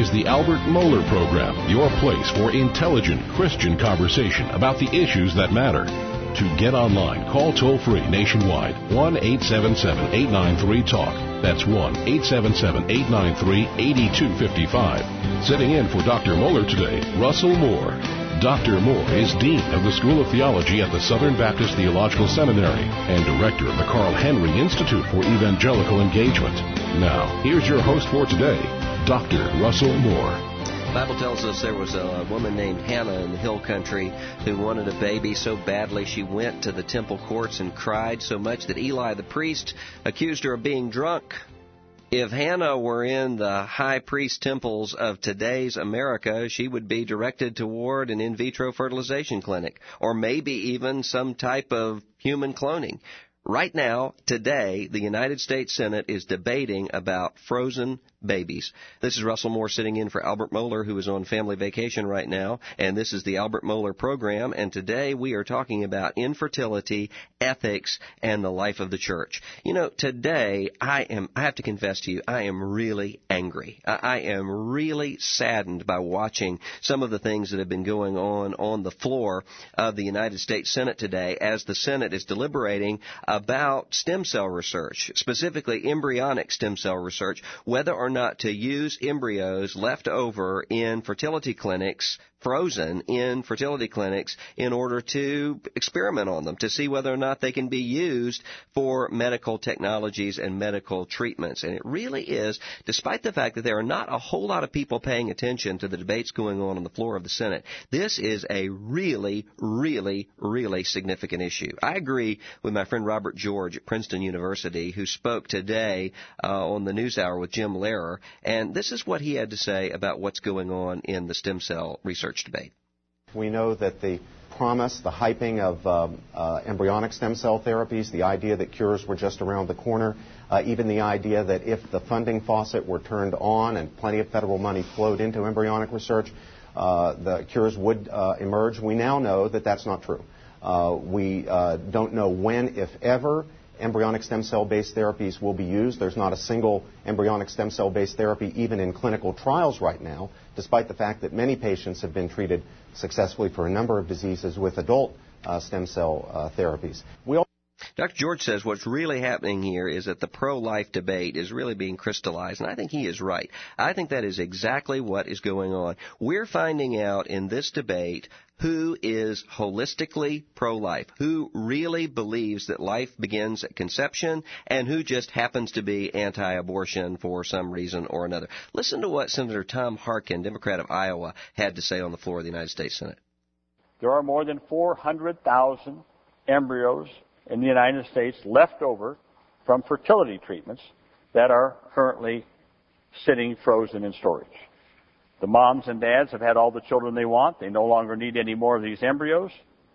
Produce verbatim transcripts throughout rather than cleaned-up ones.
is the Albert Mohler Program, your place for intelligent Christian conversation about the issues that matter. To get online, call toll-free nationwide, one eight seven seven, eight nine three, TALK. That's one eight seven seven, eight nine three, eight two five five. Sitting in for Doctor Mohler today, Russell Moore. Doctor Moore is Dean of the School of Theology at the Southern Baptist Theological Seminary and Director of the Carl Henry Institute for Evangelical Engagement. Now, here's your host for today, Doctor Russell Moore. The Bible tells us there was a woman named Hannah in the hill country who wanted a baby so badly she went to the temple courts and cried so much that Eli the priest accused her of being drunk. If Hannah were in the high priest temples of today's America, she would be directed toward an in vitro fertilization clinic, or maybe even some type of human cloning. Right now, today, the United States Senate is debating about frozen babies. This is Russell Moore sitting in for Albert Mohler, who is on family vacation right now, and this is the Albert Mohler Program, and today we are talking about infertility, ethics, and the life of the church. You know, today, I am, I have to confess to you, I am really angry. I am really saddened by watching some of the things that have been going on on the floor of the United States Senate today as the Senate is deliberating about stem cell research, specifically embryonic stem cell research, whether or not to use embryos left over in fertility clinics, frozen in fertility clinics, in order to experiment on them, to see whether or not they can be used for medical technologies and medical treatments. And it really is, despite the fact that there are not a whole lot of people paying attention to the debates going on on the floor of the Senate, this is a really, really, really significant issue. I agree with my friend Robert George at Princeton University, who spoke today uh, on the NewsHour with Jim Lehrer, and this is what he had to say about what's going on in the stem cell research debate. We know that the promise, the hyping of um, uh, embryonic stem cell therapies, the idea that cures were just around the corner, uh, even the idea that if the funding faucet were turned on and plenty of federal money flowed into embryonic research, uh, the cures would uh, emerge. We now know that that's not true. Uh, we uh, don't know when, if ever, embryonic stem cell-based therapies will be used. There's not a single embryonic stem cell-based therapy even in clinical trials right now, despite the fact that many patients have been treated successfully for a number of diseases with adult uh, stem cell uh, therapies. We all Doctor George says what's really happening here is that the pro-life debate is really being crystallized, and I think he is right. I think that is exactly what is going on. We're finding out in this debate who is holistically pro-life, who really believes that life begins at conception, and who just happens to be anti-abortion for some reason or another. Listen to what Senator Tom Harkin, Democrat of Iowa, had to say on the floor of the United States Senate. There are more than four hundred thousand embryos in the United States left over from fertility treatments that are currently sitting frozen in storage. The moms and dads have had all the children they want. They no longer need any more of these embryos,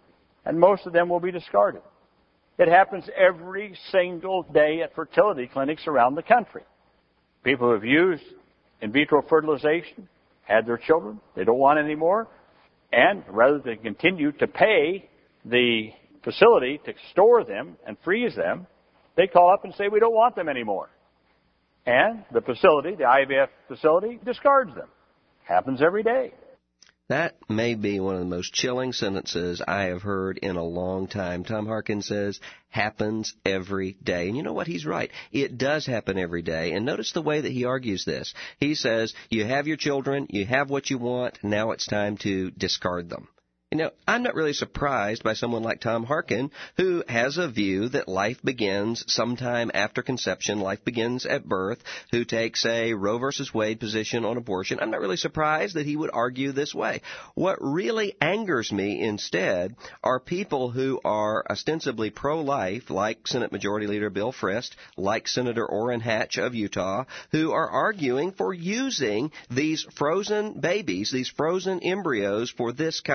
and most of them will be discarded. It happens every single day at fertility clinics around the country. People who have used in vitro fertilization, had their children, they don't want any more, and rather than continue to pay the facility to store them and freeze them, they call up and say, we don't want them anymore. And the facility, the I V F facility, discards them. Happens every day. That may be one of the most chilling sentences I have heard in a long time. Tom Harkin says, happens every day. And you know what? He's right. It does happen every day. And notice the way that he argues this. He says, you have your children, you have what you want, now it's time to discard them. You know, I'm not really surprised by someone like Tom Harkin, who has a view that life begins sometime after conception, life begins at birth, who takes a Roe versus Wade position on abortion. I'm not really surprised that he would argue this way. What really angers me instead are people who are ostensibly pro-life, like Senate Majority Leader Bill Frist, like Senator Orrin Hatch of Utah, who are arguing for using these frozen babies, these frozen embryos for this kind of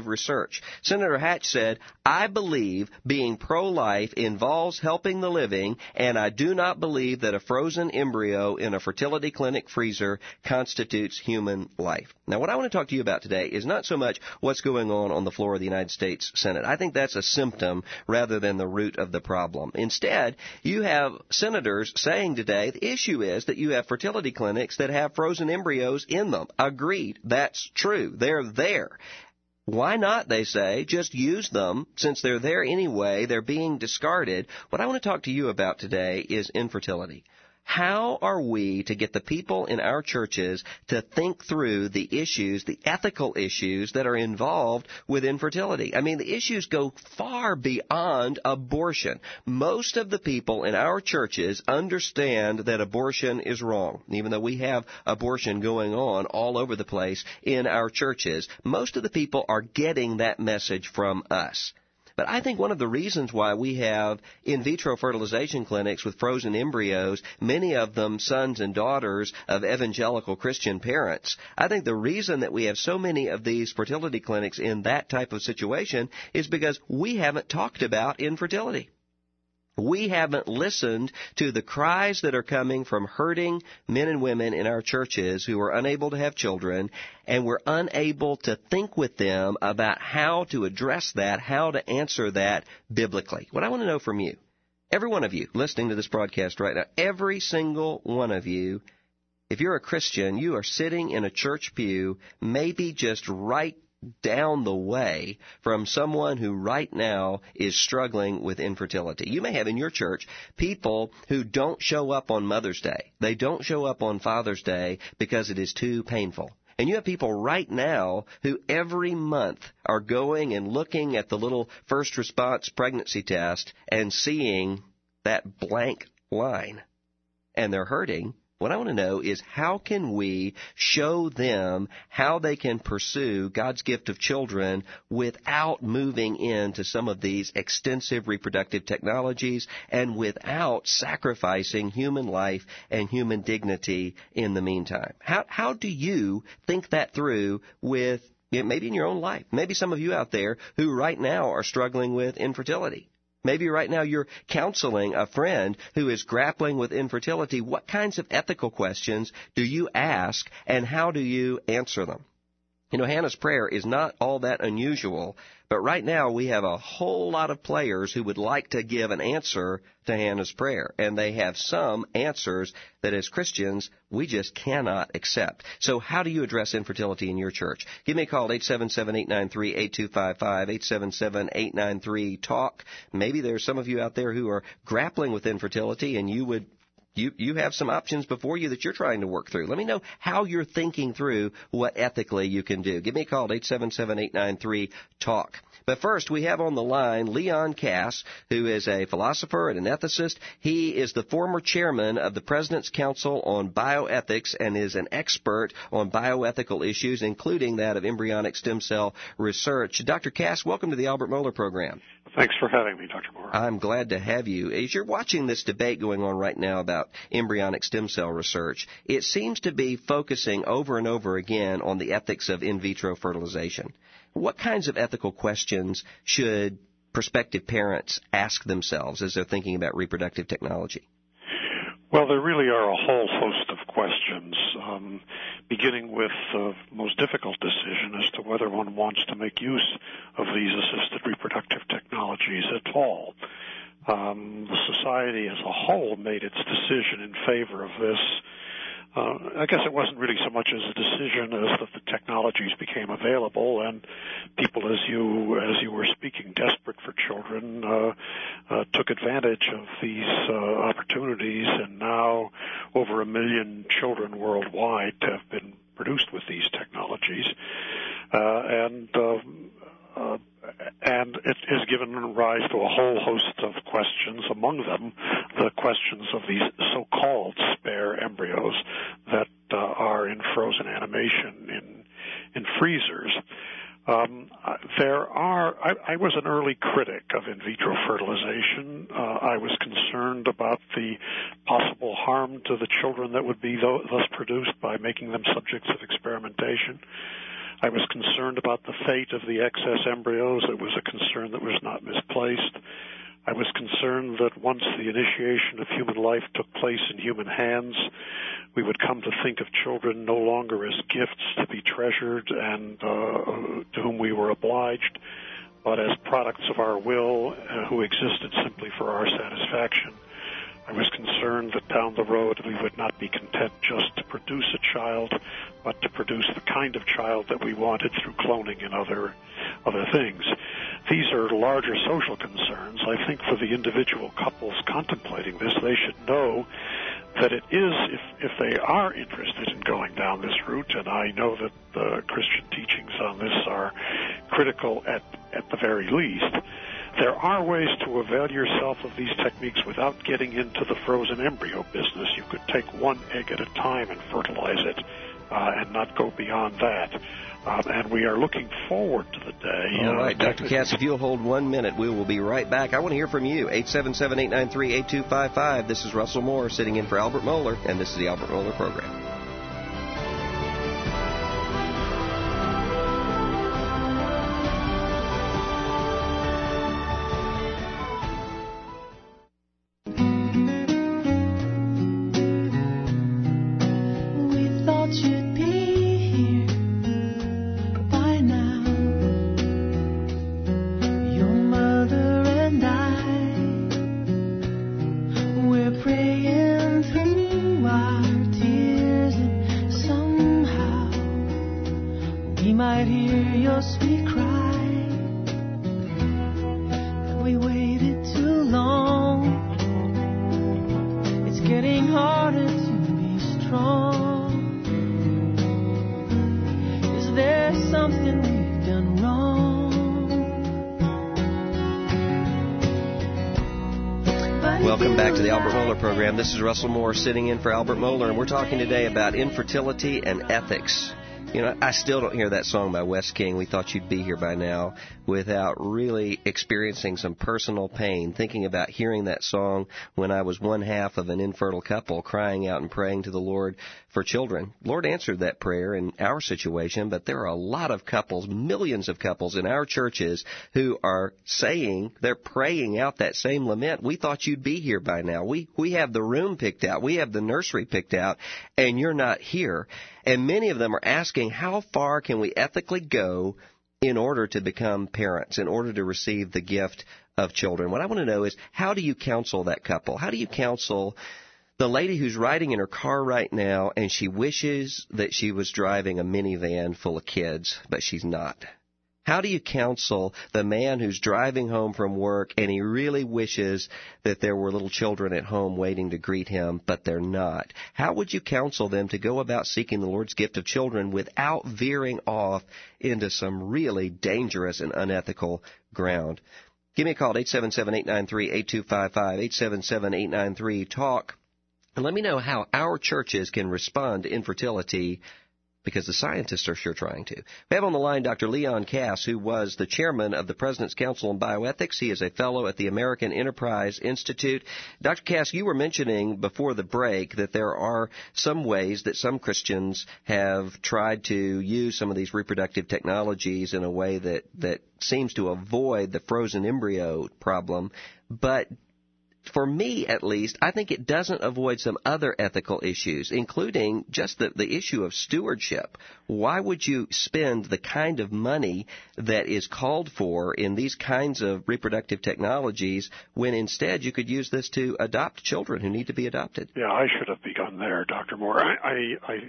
extensive research. Senator Hatch said, I believe being pro-life involves helping the living, and I do not believe that a frozen embryo in a fertility clinic freezer constitutes human life. Now, what I want to talk to you about today is not so much what's going on on the floor of the United States Senate. I think that's a symptom rather than the root of the problem. Instead, you have senators saying today the issue is that you have fertility clinics that have frozen embryos in them. Agreed. That's true. They're there. Why not, they say, just use them since they're there anyway, they're being discarded. What I want to talk to you about today is infertility. How are we to get the people in our churches to think through the issues, the ethical issues that are involved with infertility? I mean, the issues go far beyond abortion. Most of the people in our churches understand that abortion is wrong. Even though we have abortion going on all over the place in our churches, most of the people are getting that message from us. But I think one of the reasons why we have in vitro fertilization clinics with frozen embryos, many of them sons and daughters of evangelical Christian parents, I think the reason that we have so many of these fertility clinics in that type of situation is because we haven't talked about infertility. We haven't listened to the cries that are coming from hurting men and women in our churches who are unable to have children, and we're unable to think with them about how to address that, how to answer that biblically. What I want to know from you, every one of you listening to this broadcast right now, every single one of you, if you're a Christian, you are sitting in a church pew, maybe just right down the way from someone who right now is struggling with infertility. You may have in your church people who don't show up on Mother's Day. They don't show up on Father's Day because it is too painful. And you have people right now who every month are going and looking at the little first response pregnancy test and seeing that blank line. And they're hurting. What I want to know is how can we show them how they can pursue God's gift of children without moving into some of these extensive reproductive technologies and without sacrificing human life and human dignity in the meantime? How, how do you think that through with, you know, maybe in your own life? Maybe some of you out there who right now are struggling with infertility. Maybe right now you're counseling a friend who is grappling with infertility. What kinds of ethical questions do you ask, and how do you answer them? You know, Hannah's prayer is not all that unusual, but right now we have a whole lot of players who would like to give an answer to Hannah's prayer, and they have some answers that as Christians we just cannot accept. So how do you address infertility in your church? Give me a call at eight seven seven, eight nine three, eight two five five, eight seven seven, eight nine three, TALK. Maybe there's some of you out there who are grappling with infertility, and you would You you have some options before you that you're trying to work through. Let me know how you're thinking through what ethically you can do. Give me a call at eight seven seven, eight nine three, TALK. But first, we have on the line Leon Kass, who is a philosopher and an ethicist. He is the former chairman of the President's Council on Bioethics and is an expert on bioethical issues, including that of embryonic stem cell research. Doctor Kass, welcome to the Albert Mohler program. Thanks for having me, Doctor Moore. I'm glad to have you. As you're watching this debate going on right now about embryonic stem cell research, it seems to be focusing over and over again on the ethics of in vitro fertilization. What kinds of ethical questions should prospective parents ask themselves as they're thinking about reproductive technology? Well, there really are a whole host of questions, um, beginning with the most difficult decision as to whether one wants to make use of these assisted reproductive technologies at all. Um, the society as a whole made its decision in favor of this. Uh, I guess it wasn't really so much as a decision as that the technologies became available, and people, as you as you were speaking, desperate for children, uh, uh, took advantage of these uh, opportunities, and now over a million children worldwide have been produced with these technologies, uh, and uh, uh, and it has given rise to a whole host of questions, among them the questions of these so-called spare embryos that uh, are in frozen animation in in freezers. Um, there are. I, I was an early critic of in vitro fertilization. Uh, I was concerned about the possible harm to the children that would be thus produced by making them subjects of experimentation. I was concerned about the fate of the excess embryos. It was a concern that was not misplaced. I was concerned that once the initiation of human life took place in human hands, we would come to think of children no longer as gifts to be treasured and uh, to whom we were obliged, but as products of our will uh, who existed simply for our satisfaction. I was concerned that down the road we would not be content just to produce a child, but to produce the kind of child that we wanted through cloning and other other things. These are larger social concerns. I think for the individual couples contemplating this, they should know that it is, if, if they are interested in going down this route, and I know that the Christian teachings on this are critical at, at the very least, there are ways to avail yourself of these techniques without getting into the frozen embryo business. You could take one egg at a time and fertilize it uh, and not go beyond that. Um, and we are looking forward to the day. All uh, right, Doctor Cass, if you'll hold one minute, we will be right back. I want to hear from you. eight seven seven, eight nine three, eight two five five. This is Russell Moore sitting in for Albert Mohler, and this is the Albert Mohler Program. This is Russell Moore sitting in for Albert Mohler, and we're talking today about infertility and ethics. You know, I still don't hear that song by Wes King, "We Thought You'd Be Here by Now," without really experiencing some personal pain, thinking about hearing that song when I was one half of an infertile couple crying out and praying to the Lord for children. Lord answered that prayer in our situation, but there are a lot of couples, millions of couples in our churches who are saying, they're praying out that same lament. We thought you'd be here by now. We, we have the room picked out. We have the nursery picked out, and you're not here. And many of them are asking, how far can we ethically go in order to become parents, in order to receive the gift of children? What I want to know is, how do you counsel that couple? How do you counsel the lady who's riding in her car right now and she wishes that she was driving a minivan full of kids, but she's not? How do you counsel the man who's driving home from work and he really wishes that there were little children at home waiting to greet him, but they're not? How would you counsel them to go about seeking the Lord's gift of children without veering off into some really dangerous and unethical ground? Give me a call at eight seven seven, eight nine three, eight two five five, eight seven seven, eight nine three, talk, and let me know how our churches can respond to infertility, because the scientists are sure trying to. We have on the line Doctor Leon Kass, who was the chairman of the President's Council on Bioethics. He is a fellow at the American Enterprise Institute. Doctor Kass, you were mentioning before the break that there are some ways that some Christians have tried to use some of these reproductive technologies in a way that, that seems to avoid the frozen embryo problem. But for me, at least, I think it doesn't avoid some other ethical issues, including just the, the issue of stewardship. Why would you spend the kind of money that is called for in these kinds of reproductive technologies when instead you could use this to adopt children who need to be adopted? Yeah, I should have begun there, Doctor Moore. I I, I,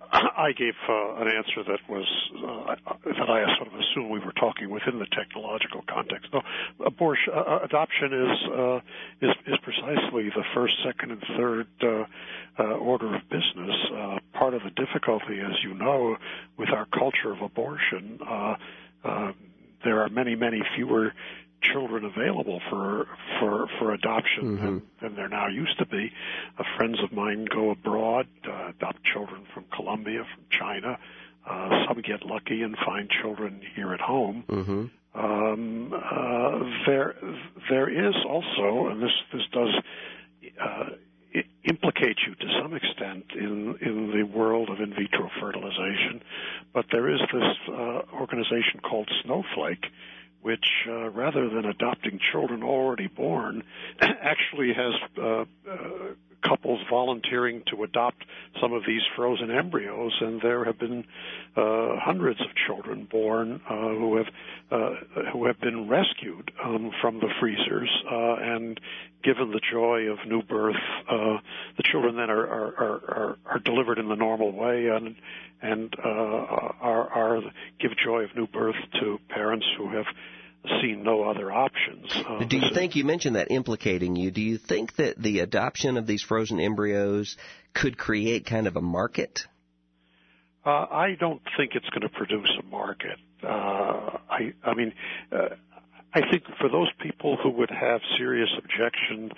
I gave uh, an answer that was uh, that I sort of assumed we were talking within the technological context. No, abortion, uh, adoption is uh, is is precisely the first, second, and third uh, uh, order of business. Uh, part of the difficulty, as you know, with our culture of abortion, uh, uh, there are many, many fewer children available for for for adoption mm-hmm. than, than there now used to be. Uh, friends of mine go abroad, uh, adopt children from Colombia, from China. Uh, some get lucky and find children here at home. Mm-hmm. Um, uh, there there is also, and this this does uh, implicate you to some extent in, in the world of in vitro fertilization, but there is this uh, organization called Snowflake, which, uh, rather than adopting children already born, actually has uh, uh, couples volunteering to adopt some of these frozen embryos, and there have been uh, hundreds of children born uh, who have uh, who have been rescued um, from the freezers uh, and given the joy of new birth. Uh, the children then are are, are are delivered in the normal way and and uh, are, are give joy of new birth to parents who have seen no other options. Uh, do you think, you mentioned that implicating you, do you think that the adoption of these frozen embryos could create kind of a market? Uh, I don't think it's going to produce a market. Uh, I, I mean, uh, I think for those people who would have serious objection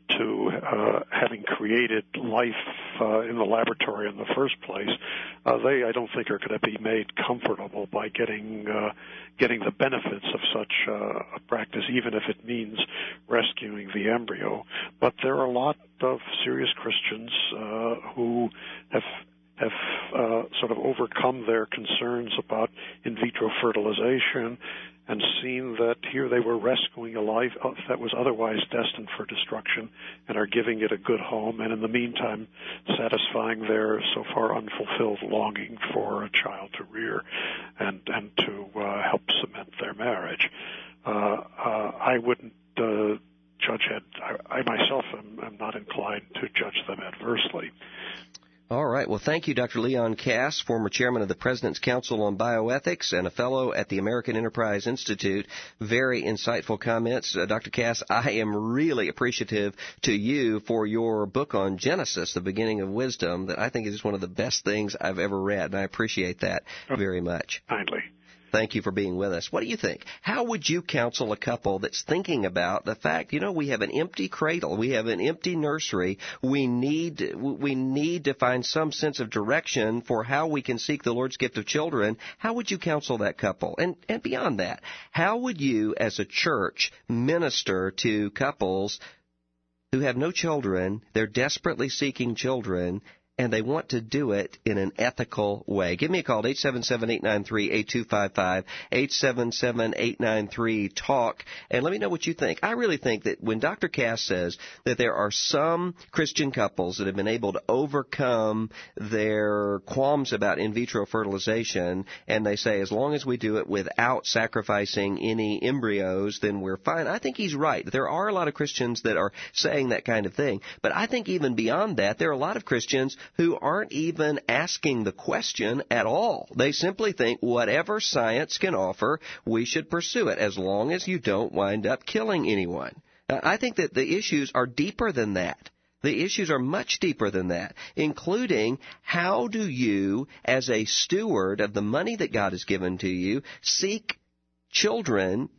to uh, having created life uh, in the laboratory in the first place, uh, they, I don't think, are going to be made comfortable by getting uh, getting the benefits of such uh, a practice, even if it means rescuing the embryo. But there are a lot of serious Christians uh, who have have uh, sort of overcome their concerns about in vitro fertilization and seen that here they were rescuing a life that was otherwise destined for destruction and are giving it a good home, and in the meantime satisfying their so far unfulfilled longing for a child to rear and, and to uh, help cement their marriage. Uh, uh, I wouldn't uh, judge it. I, I myself am, am not inclined to judge them adversely. All right. Well, thank you, Doctor Leon Kass, former chairman of the President's Council on Bioethics and a fellow at the American Enterprise Institute. Very insightful comments. Uh, Doctor Kass, I am really appreciative to you for your book on Genesis, The Beginning of Wisdom, that I think is just one of the best things I've ever read, and I appreciate that very much. Kindly. Thank you for being with us. What do you think? How would you counsel a couple that's thinking about the fact, you know, we have an empty cradle, we have an empty nursery, we need we need to find some sense of direction for how we can seek the Lord's gift of children? How would you counsel that couple? And and beyond that, how would you as a church minister to couples who have no children, they're desperately seeking children, and they want to do it in an ethical way? Give me a call at eight seven seven, eight nine three, eight two five five, eight seven seven, eight nine three, talk, and let me know what you think. I really think that when Doctor Kass says that there are some Christian couples that have been able to overcome their qualms about in vitro fertilization, and they say as long as we do it without sacrificing any embryos, then we're fine. I think he's right. There are a lot of Christians that are saying that kind of thing, but I think even beyond that, there are a lot of Christians who aren't even asking the question at all. They simply think whatever science can offer, we should pursue it, as long as you don't wind up killing anyone. Now, I think that the issues are deeper than that. The issues are much deeper than that, including how do you, as a steward of the money that God has given to you, seek children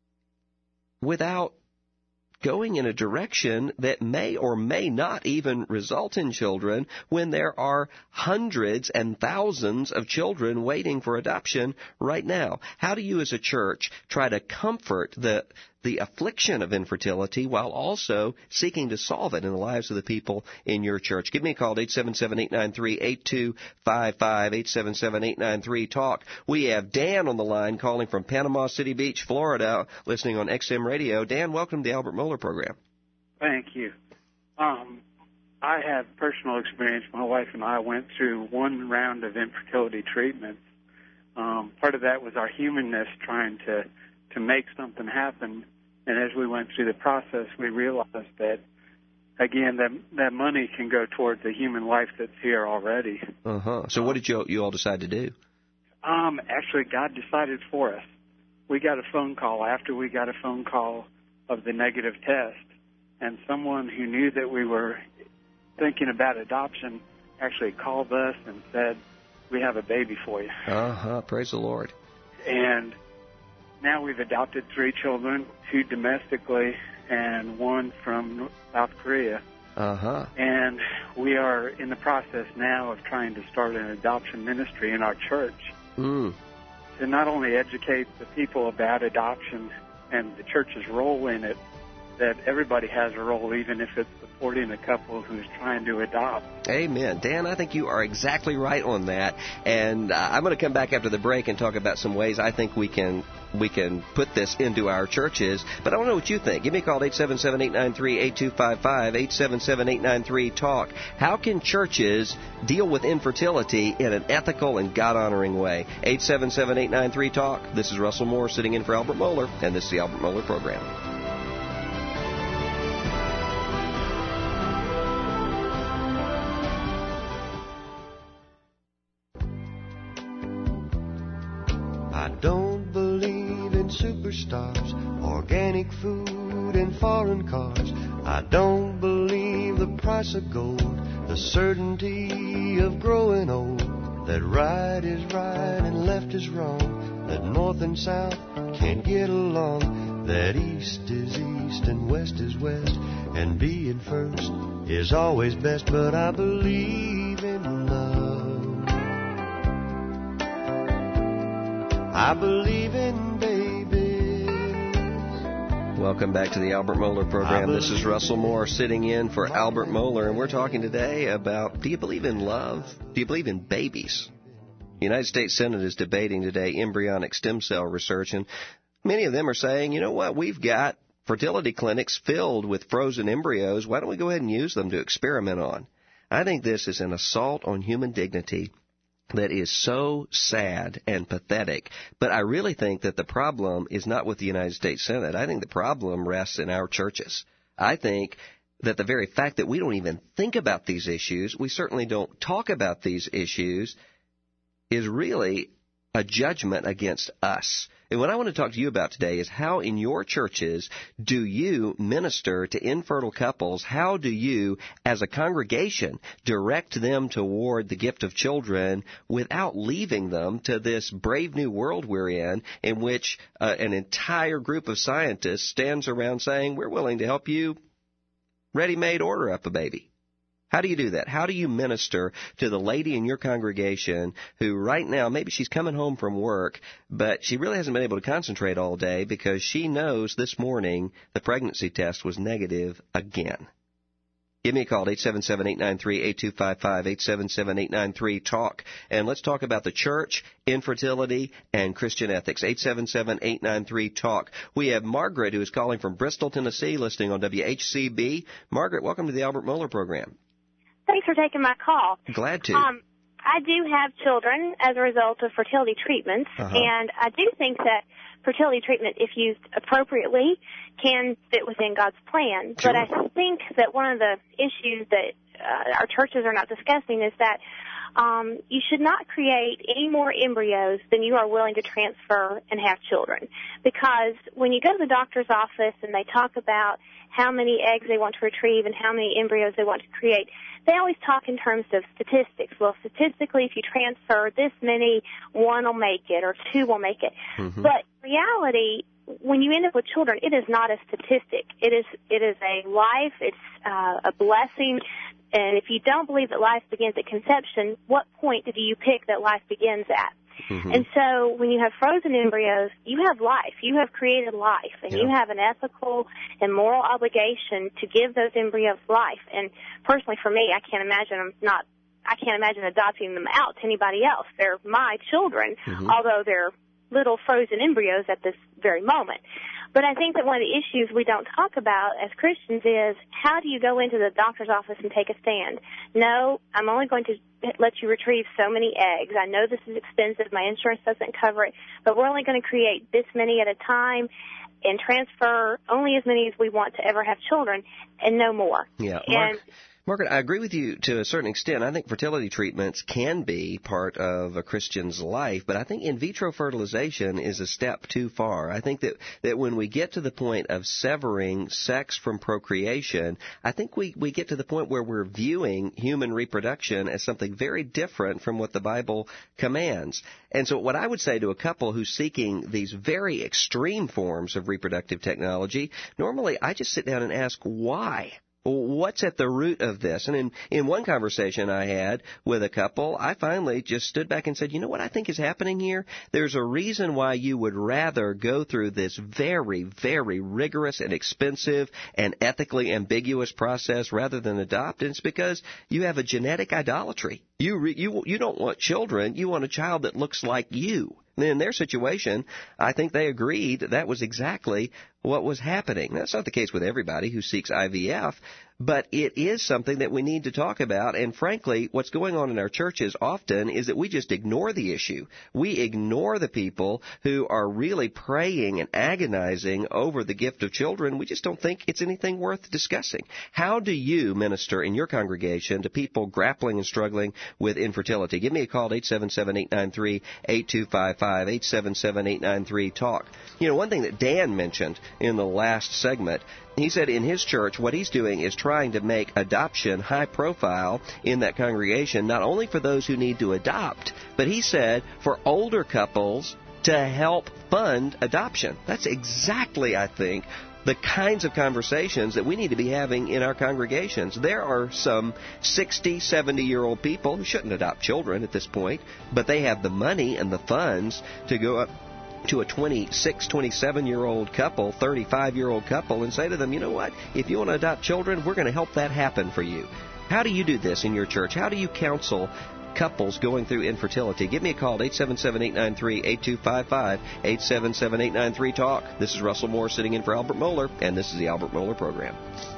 without going in a direction that may or may not even result in children when there are hundreds and thousands of children waiting for adoption right now? How do you as a church try to comfort the the affliction of infertility while also seeking to solve it in the lives of the people in your church? Give me a call at eight seven seven, eight nine three, eight two five five, eight seven seven, eight nine three, talk. We have Dan on the line calling from Panama City Beach, Florida, listening on X M Radio. Dan, welcome to the Albert Mohler program. Thank you. Um, I have personal experience. My wife and I went through one round of infertility treatments. Um, part of that was our humanness trying to to make something happen. And as we went through the process, we realized that, again, that that money can go towards the human life that's here already. Uh-huh. So what did you you all decide to do? Um, actually, God decided for us. We got a phone call after we got a phone call of the negative test, and someone who knew that we were thinking about adoption actually called us and said, we have a baby for you. Uh-huh. Praise the Lord. And now we've adopted three children, two domestically and one from South Korea. Uh-huh. And we are in the process now of trying to start an adoption ministry in our church mm. to not only educate the people about adoption and the church's role in it, that everybody has a role, even if it's supporting a couple who's trying to adopt. Amen. Dan, I think you are exactly right on that. And uh, I'm going to come back after the break and talk about some ways I think we can we can put this into our churches. But I want to know what you think. Give me a call at eight seven seven, eight nine three, eight two five five, eight seven seven, eight nine three, TALK. How can churches deal with infertility in an ethical and God-honoring way? eight seven seven, eight nine three, TALK. This is Russell Moore sitting in for Albert Mohler, and this is the Albert Mohler Program. I don't believe in superstars, organic food and foreign cars. I don't believe the price of gold, the certainty of growing old, that right is right and left is wrong, that north and south can't get along, that east is east and west is west, and being first is always best. But I believe in love. I believe in babies. Welcome back to the Albert Mohler Program. This is Russell Moore sitting in for Albert Mohler, and we're talking today about, do you believe in love? Do you believe in babies? The United States Senate is debating today embryonic stem cell research, and many of them are saying, you know what, we've got fertility clinics filled with frozen embryos. Why don't we go ahead and use them to experiment on? I think this is an assault on human dignity that is so sad and pathetic. But I really think that the problem is not with the United States Senate. I think the problem rests in our churches. I think that the very fact that we don't even think about these issues, we certainly don't talk about these issues, is really a judgment against us. And what I want to talk to you about today is how in your churches do you minister to infertile couples? How do you, as a congregation, direct them toward the gift of children without leaving them to this brave new world we're in, in which uh, an entire group of scientists stands around saying, we're willing to help you ready-made order up a baby? How do you do that? How do you minister to the lady in your congregation who right now, maybe she's coming home from work, but she really hasn't been able to concentrate all day because she knows this morning the pregnancy test was negative again? Give me a call at eight seven seven, eight nine three, eight two five five, eight seven seven, eight nine three, TALK. And let's talk about the church, infertility, and Christian ethics. eight seven seven, eight nine three, TALK. We have Margaret, who is calling from Bristol, Tennessee, listening on W H C B. Margaret, welcome to the Albert Mohler Program. Thanks for taking my call. Glad to. Um, I do have children as a result of fertility treatments, uh-huh. and I do think that fertility treatment, if used appropriately, can fit within God's plan. Sure. But I think that one of the issues that uh, our churches are not discussing is that um, you should not create any more embryos than you are willing to transfer and have children. Because when you go to the doctor's office and they talk about how many eggs they want to retrieve and how many embryos they want to create, they always talk in terms of statistics. Well, statistically, if you transfer this many, one will make it or two will make it. Mm-hmm. But in reality, when you end up with children, it is not a statistic. It is it is a life. It's uh, a blessing. And if you don't believe that life begins at conception, what point do you pick that life begins at? Mm-hmm. And so when you have frozen embryos, you have life. You have created life, and yeah. you have an ethical and moral obligation to give those embryos life. And personally, for me, I can't imagine them not. I can't imagine adopting them out to anybody else. They're my children, mm-hmm. although they're little frozen embryos at this very moment. But I think that one of the issues we don't talk about as Christians is, how do you go into the doctor's office and take a stand? No, I'm only going to let you retrieve so many eggs. I know this is expensive. My insurance doesn't cover it, but we're only going to create this many at a time and transfer only as many as we want to ever have children and no more. Yeah, Mark, and, Margaret, I agree with you to a certain extent. I think fertility treatments can be part of a Christian's life, but I think in vitro fertilization is a step too far. I think that, that when we get to the point of severing sex from procreation, I think we, we get to the point where we're viewing human reproduction as something very different from what the Bible commands. And so what I would say to a couple who's seeking these very extreme forms of reproductive technology, normally I just sit down and ask why. What's at the root of this? And in, in one conversation I had with a couple, I finally just stood back and said, you know what I think is happening here? There's a reason why you would rather go through this very, very rigorous and expensive and ethically ambiguous process rather than adopt, and it's because you have a genetic idolatry. You, re, you, you don't want children. You want a child that looks like you. And in their situation, I think they agreed that, that was exactly what was happening. That's not the case with everybody who seeks I V F, but it is something that we need to talk about. And frankly, what's going on in our churches often is that we just ignore the issue. We ignore the people who are really praying and agonizing over the gift of children. We just don't think it's anything worth discussing. How do you minister in your congregation to people grappling and struggling with infertility? Give me a call at eight seven seven, eight nine three, eight two five five, eight seven seven, eight nine three, talk. You know, one thing that Dan mentioned in the last segment, he said in his church what he's doing is trying to make adoption high profile in that congregation, not only for those who need to adopt, but he said for older couples to help fund adoption. That's exactly, I think, the kinds of conversations that we need to be having in our congregations. There are some sixty, seventy-year-old people who shouldn't adopt children at this point, but they have the money and the funds to go up to a twenty-six, twenty-seven-year-old couple, thirty-five-year-old couple, and say to them, you know what, if you want to adopt children, we're going to help that happen for you. How do you do this in your church? How do you counsel couples going through infertility? Give me a call at eight seven seven, eight nine three, eight two five five, eight seven seven, eight nine three, talk. This is Russell Moore sitting in for Albert Mohler, and this is the Albert Mohler Program.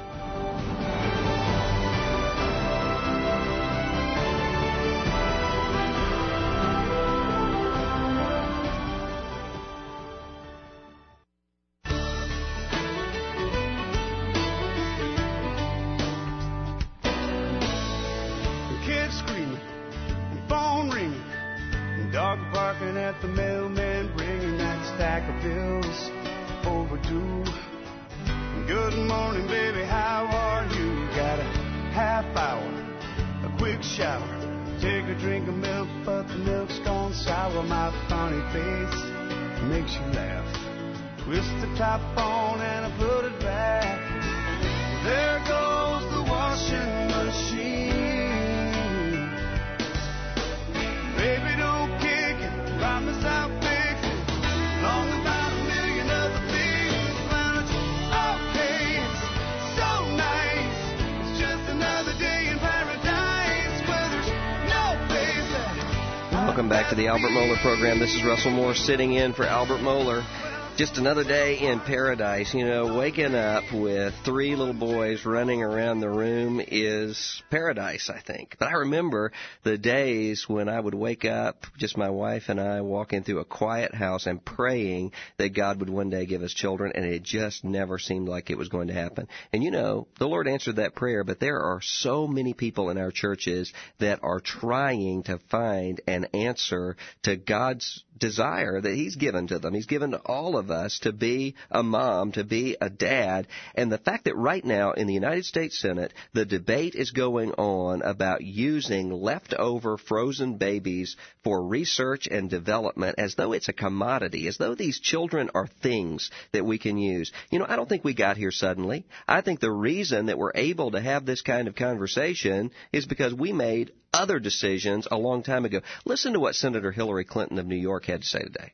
Welcome back to the Albert Mohler Program. This is Russell Moore sitting in for Albert Mohler. Just another day in paradise. You know, waking up with three little boys running around the room is paradise, I think. But I remember the days when I would wake up, just my wife and I, walking through a quiet house and praying that God would one day give us children, and it just never seemed like it was going to happen. And, you know, the Lord answered that prayer, but there are so many people in our churches that are trying to find an answer to God's desire that He's given to them. He's given to all of us to be a mom, to be a dad. And the fact that right now in the United States Senate, the debate is going on about using leftover frozen babies for research and development as though it's a commodity, as though these children are things that we can use. You know, I don't think we got here suddenly. I think the reason that we're able to have this kind of conversation is because we made other decisions a long time ago. Listen to what Senator Hillary Clinton of New York had to say today.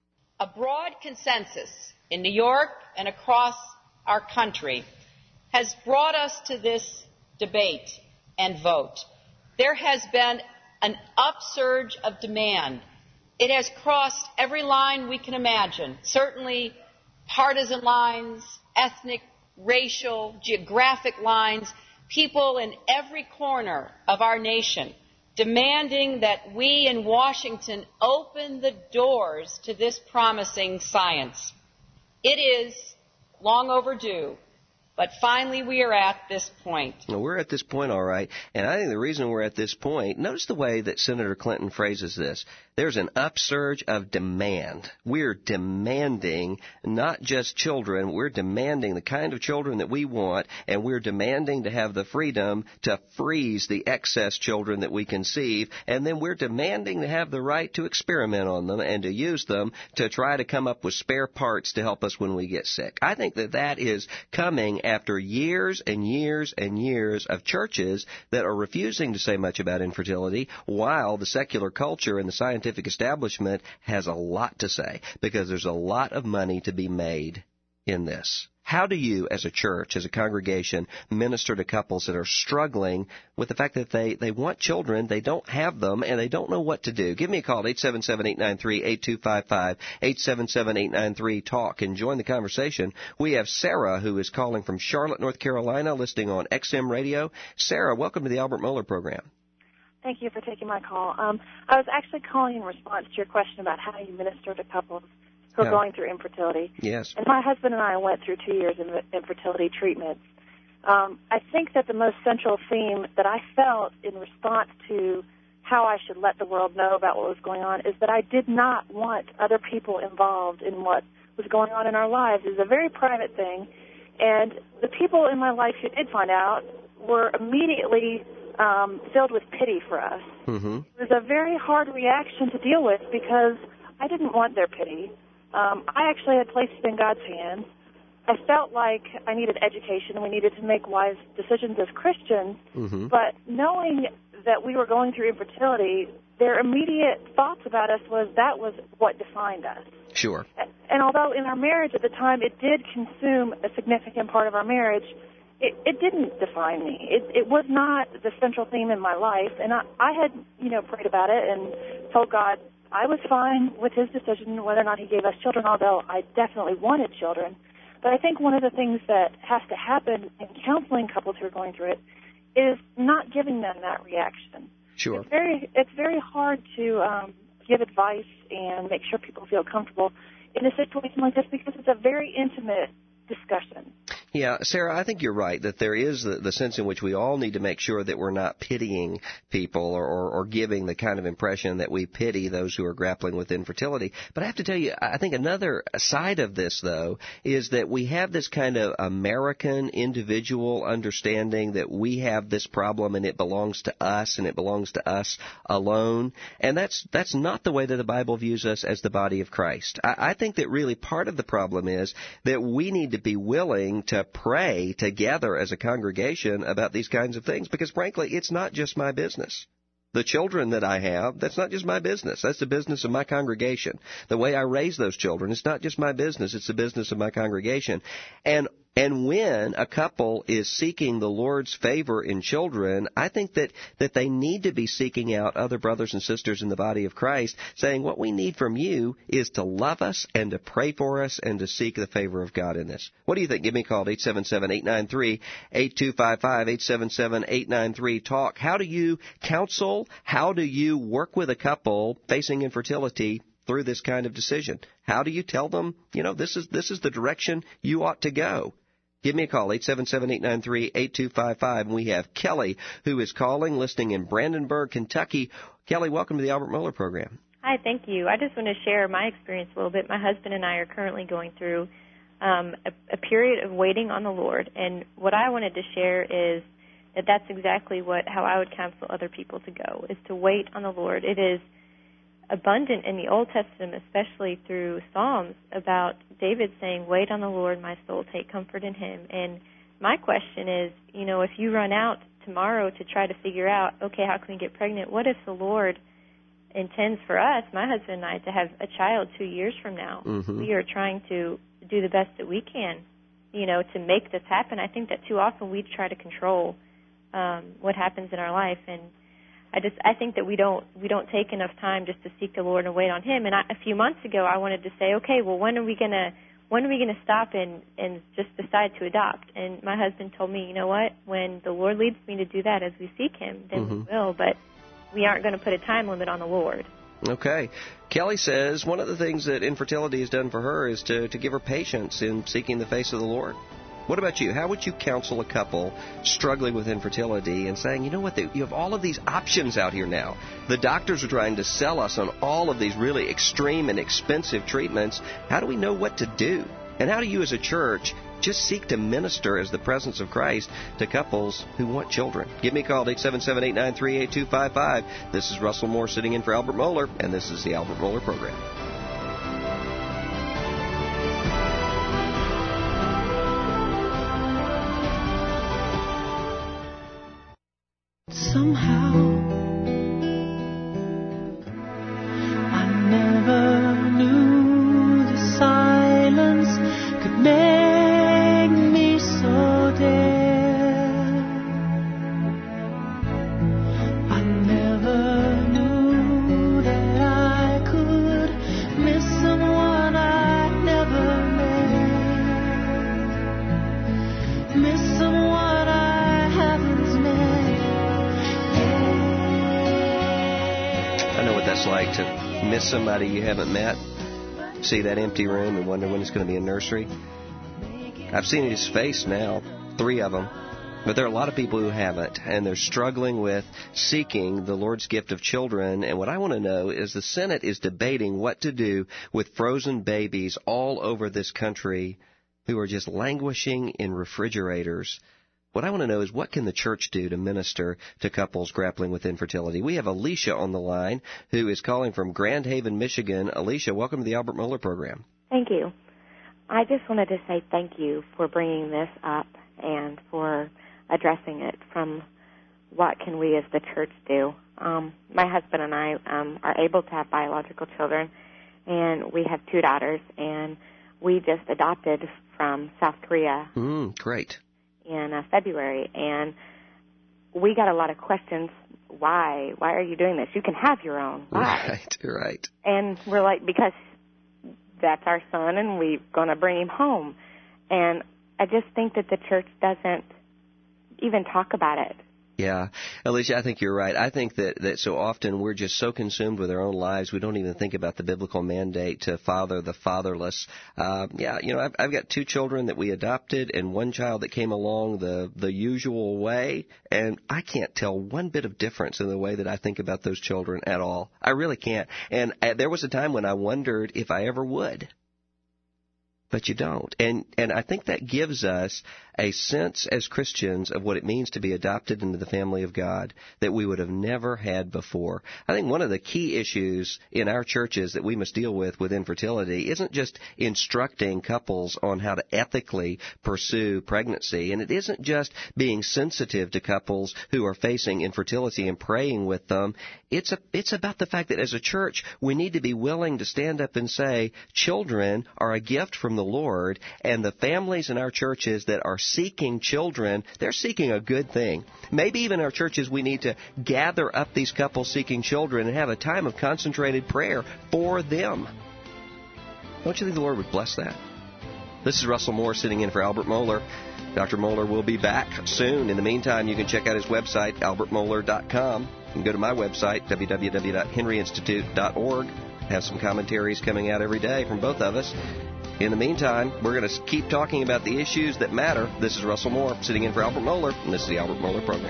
A broad consensus in New York and across our country has brought us to this debate and vote. There has been an upsurge of demand. It has crossed every line we can imagine, certainly partisan lines, ethnic, racial, geographic lines, people in every corner of our nation demanding that we in Washington open the doors to this promising science. It is long overdue, but finally we are at this point. Well, we're at this point, all right, and I think the reason we're at this point, notice the way that Senator Clinton phrases this. there's an upsurge of demand. We're demanding not just children, we're demanding the kind of children that we want, and we're demanding to have the freedom to freeze the excess children that we conceive, and then we're demanding to have the right to experiment on them and to use them to try to come up with spare parts to help us when we get sick. I think that that is coming after years and years and years of churches that are refusing to say much about infertility, while the secular culture and the scientific establishment has a lot to say, because there's a lot of money to be made in this. How do you, as a church, as a congregation, minister to couples that are struggling with the fact that they, they want children, they don't have them, and they don't know what to do? Give me a call at eight seven seven, eight nine three, eight two five five, eight seven seven, eight nine three, talk, and join the conversation. We have Sarah, who is calling from Charlotte, North Carolina, listening on X M Radio. Sarah, welcome to the Albert Mohler program. Thank you for taking my call. Um, I was actually calling in response to your question about how you minister to couples who are Yeah. going through infertility. Yes. And my husband and I went through two years of infertility treatments. Um, I think that the most central theme that I felt in response to how I should let the world know about what was going on is that I did not want other people involved in what was going on in our lives. It was a very private thing. And the people in my life who did find out were immediately um, filled with pity for us. Mm-hmm. It was a very hard reaction to deal with because I didn't want their pity. Um, I actually had placed it in God's hands. I felt like I needed education. We needed to make wise decisions as Christians. Mm-hmm. But knowing that we were going through infertility, their immediate thoughts about us was that was what defined us. Sure. And although in our marriage at the time it did consume a significant part of our marriage, it, it didn't define me. It, it was not the central theme in my life. And I, I had, you know, prayed about it and told God I was fine with his decision whether or not he gave us children, although I definitely wanted children. But I think one of the things that has to happen in counseling couples who are going through it is not giving them that reaction. Sure. It's very, it's very hard to um, give advice and make sure people feel comfortable in a situation like this because it's a very intimate discussion. Yeah, Sarah, I think you're right that there is the, the sense in which we all need to make sure that we're not pitying people or, or, or giving the kind of impression that we pity those who are grappling with infertility. But I have to tell you, I think another side of this, though, is that we have this kind of American individual understanding that we have this problem and it belongs to us and it belongs to us alone. And that's that's not the way that the Bible views us as the body of Christ. I, I think that really part of the problem is that we need to be willing to pray together as a congregation about these kinds of things because, frankly, it's not just my business. The children that I have, that's not just my business. That's the business of my congregation. The way I raise those children, it's not just my business. It's the business of my congregation. And And when a couple is seeking the Lord's favor in children, I think that, that they need to be seeking out other brothers and sisters in the body of Christ, saying what we need from you is to love us and to pray for us and to seek the favor of God in this. What do you think? Give me a call at eight seven seven, eight nine three, eight two five five, eight seven seven, eight nine three, talk. How do you counsel? How do you work with a couple facing infertility through this kind of decision? How do you tell them, you know, this is this is the direction you ought to go? Give me a call, eight seven seven, eight nine three, eight two five five. And we have Kelly, who is calling, listening in Brandenburg, Kentucky. Kelly, welcome to the Albert Mohler program. Hi, thank you. I just want to share my experience a little bit. My husband and I are currently going through um, a, a period of waiting on the Lord. And what I wanted to share is that that's exactly what how I would counsel other people to go, is to wait on the Lord. It is abundant in the Old Testament, especially through Psalms, about David saying, wait on the Lord, my soul, take comfort in him. And my question is, you know, if you run out tomorrow to try to figure out, okay, how can we get pregnant? What if the Lord intends for us, my husband and I, to have a child two years from now? Mm-hmm. We are trying to do the best that we can, you know, to make this happen. I think that too often we try to control um, what happens in our life, and I just I think that we don't we don't take enough time just to seek the Lord and wait on Him. And I, a few months ago, I wanted to say, okay, well, when are we gonna when are we gonna stop and and just decide to adopt? And my husband told me, you know what? When the Lord leads me to do that, as we seek Him, then mm-hmm. we will. But we aren't going to put a time limit on the Lord. Okay. Kelly says one of the things that infertility has done for her is to to give her patience in seeking the face of the Lord. What about you? How would you counsel a couple struggling with infertility and saying, you know what, they, you have all of these options out here now. The doctors are trying to sell us on all of these really extreme and expensive treatments. How do we know what to do? And how do you as a church just seek to minister as the presence of Christ to couples who want children? Give me a call at eight seven seven, eight nine three, eight two five five. This is Russell Moore sitting in for Albert Mohler, and this is the Albert Mohler Program. Somehow I never knew the silence could make me so dead. I never knew that I could miss someone I never met, miss someone I haven't met. I know what that's like to miss somebody you haven't met, see that empty room and wonder when it's going to be a nursery. I've seen his face now, three of them, but there are a lot of people who haven't, and they're struggling with seeking the Lord's gift of children. And what I want to know is the Senate is debating what to do with frozen babies all over this country who are just languishing in refrigerators. What I want to know is what can the church do to minister to couples grappling with infertility? We have Alicia on the line who is calling from Grand Haven, Michigan. Alicia, welcome to the Albert Mohler Program. Thank you. I just wanted to say thank you for bringing this up and for addressing it from what can we as the church do. Um, my husband and I um, are able to have biological children, and we have two daughters, and we just adopted from South Korea. Mm, great. In uh, February, and we got a lot of questions. Why? Why are you doing this? You can have your own. Why? Right, right. And we're like, because that's our son, and we're going to bring him home. And I just think that the church doesn't even talk about it. Yeah. Alicia, I think you're right. I think that, that so often we're just so consumed with our own lives, we don't even think about the biblical mandate to father the fatherless. Uh, yeah, you know, I've, I've got two children that we adopted and one child that came along the, the usual way, and I can't tell one bit of difference in the way that I think about those children at all. I really can't. And uh, there was a time when I wondered if I ever would. But you don't. And and I think that gives us a sense as Christians of what it means to be adopted into the family of God that we would have never had before. I think one of the key issues in our churches that we must deal with with infertility isn't just instructing couples on how to ethically pursue pregnancy, and it isn't just being sensitive to couples who are facing infertility and praying with them. It's a, it's about the fact that as a church, we need to be willing to stand up and say, children are a gift from the Lord, and the families in our churches that are seeking children, they're seeking a good thing. Maybe even our churches, we need to gather up these couples seeking children and have a time of concentrated prayer for them. Don't you think the Lord would bless that? This is Russell Moore sitting in for Albert Mohler. Doctor Mohler will be back soon. In the meantime, you can check out his website, albert mohler dot com. You can go to my website, w w w dot henry institute dot org. Have some commentaries coming out every day from both of us. In the meantime, we're going to keep talking about the issues that matter. This is Russell Moore sitting in for Albert Mohler, and this is the Albert Mohler Program.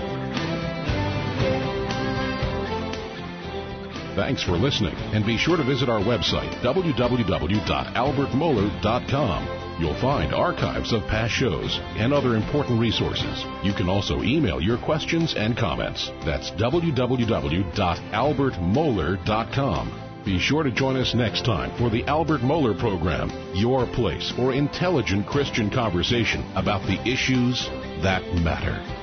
Thanks for listening, and be sure to visit our website, w w w dot albert mohler dot com. You'll find archives of past shows and other important resources. You can also email your questions and comments. That's w w w dot albert mohler dot com. Be sure to join us next time for the Albert Mohler Program, your place for intelligent Christian conversation about the issues that matter.